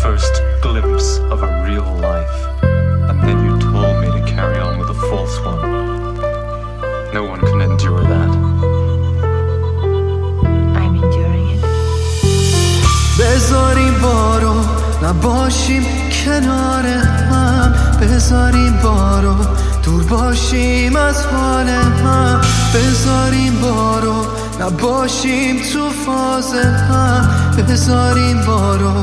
first glimpse of a real life, and then you told me to carry on with a false one. No one can endure that. I'm enduring it. بذاریم بارو نباشیم کنار هم، بذاریم بارو دور باشیم از حال هم، بذاریم بارو نباشیم تو فاز هم، بذاریم بارو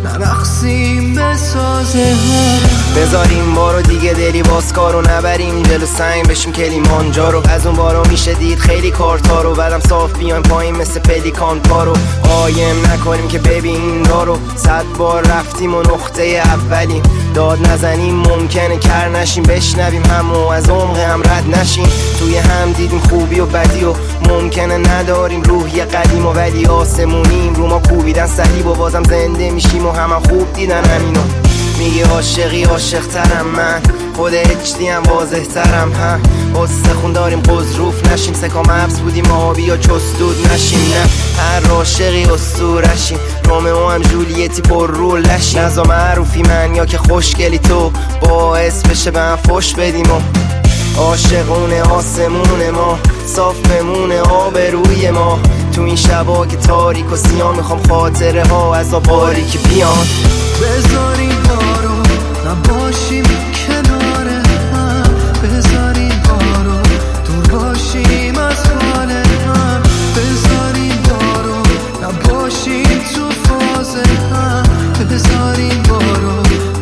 نرقصیم به ساز هم، بذاریم بارو دیگه دلی بازکارو نبریم جلو سنگ بشیم کلیمانجارو. از اون بارو میشه دید خیلی کارتارو، بعدم صاف بیایم پایین مثل پلیکان پارو. قایم نکنیم که ببین دارو، 100 بار رفتیم و نقطه اولیم. داد نزنیم ممکنه کر نشیم، بشنویم همو از عمق هم رد نشیم. توی هم دیدیم خوبی و بدی و ممکنه نداریم روحی قدیم و ولی آسمونیم. رو ما کوبیدن صلیب و بازم زنده میشیم و همه خوب دیدن همینو. میگی عاشقی عاشق ترم من، خود اچدی هم واضح ترم هم. استخون داریم قضروف نشیم، سکام حبس بودیم آبی یا چستود نشیم. نه هر عاشقی اسطورشیم، رومئو هم جولیتی پر رول نشیم. نزا معروفی من یا که خوشگلی تو، باعث بشه به هم فش بدیم و عاشقونه آسمون ما صاف بمونه آبروی ما. تو این شبا که تاریک و سیاه میخوام خاطره ها از آباری که بیان. بذاریم بارو نباشیم کنار هم، بذاریم بارو دور باشیم از حال هم، بذاریم بارو نباشیم تو فاز هم، بذاریم بارو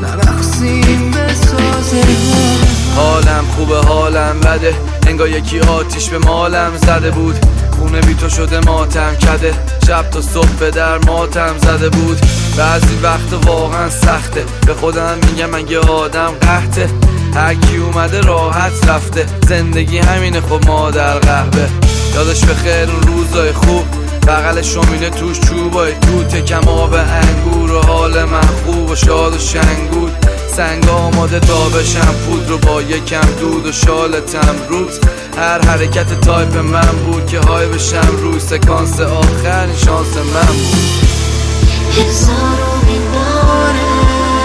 نرقصیم به ساز هم. حالم خوبه حالم بده، انگار یکی آتیش به مالم زده بود. خونه بی تو شده ماتم کده، شب تا صبح به در ماتم زده بود. بعضی وقت واقعا سخته، به خودم میگم من یه آدم قحطه. هر کی اومده راحت رفته، زندگی همینه خب مادر قهوه. یادش بخیر اون روزای خوب، بغل شومینه توش چوبای توته، کم آب انگور و حال من خوب و شاد و شنگول. سنگ آماده تا بشم پود رو با یکم دود و شالتم روز. هر حرکت تایپ من بود که های بشم روی سکانس آخر، این شانس من بود. هزارو میباره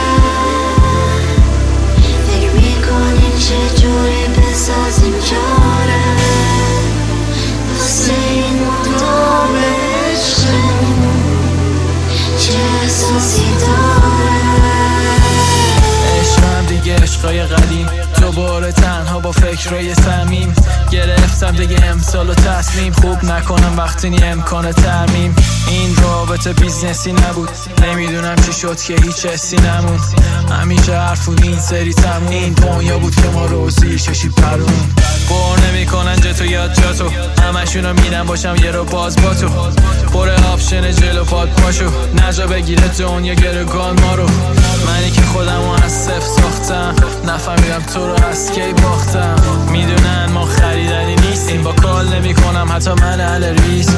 فکر میکنیم چجوری بسازیم جاره، واسه این مدام عشقمون چه احساسی داره. عشقم دیگه عشقای قدیم، دوباره تنها با فکرای صمیم. گرفتم دیگه امسال و تصمیم، خوب نکنم وقتی نی امکان ترمیم. این رابطه بیزنسی نبود، نمیدونم چی شد که هیچ حسی نموند. همیشه حرف بود این سری تموم، این دنیا بود که ما روزی ششی پرون. بر نمیکنن جتو یاد جاتو، همشونو میرم باشم یه رو باز با تو. پر آپشن جلو پاد پاشو، نجا بگیره دنیا گروگان ما رو. منی که خودمو از صفر ساختم، نفهمیدم تو رو از کی باختم. میدونن ما خریدنی نیستیم، با کال نمی کنم حتی من اهل ریس.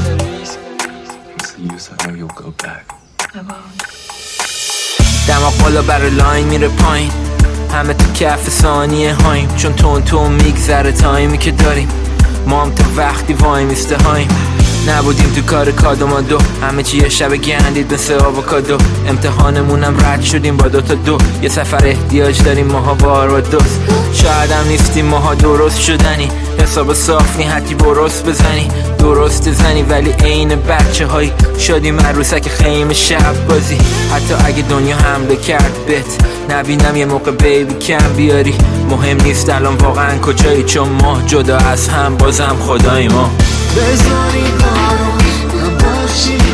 دماغ بالا برای لاین میره پایین، همه تو کف ثانیه هاییم. چون تون میگذره تایمی که داریم، ما هم تا وقتی وای میسته هاییم. نبودیم تو کار کادومادو، همه چی یه شب گندید مثل آووکادو. امتحانمونم رد شدیم با 2 تا 2، یه سفر احتیاج داریم ماها باربادوس. شاید هم نیستیم ماها درست شدنی، حساب صاف نی حتی برست بزنی. درست زنی ولی عین بچه های شدیم عروسک خیمه شب بازی. حتی اگه دنیا حمله کرد بهت نبینم یه موقع بیبی کم بیاری. مهم نیست الان واقعا کجایی، چون ما جدا از هم بازم خدای ما. بذاریم بارو نباشیم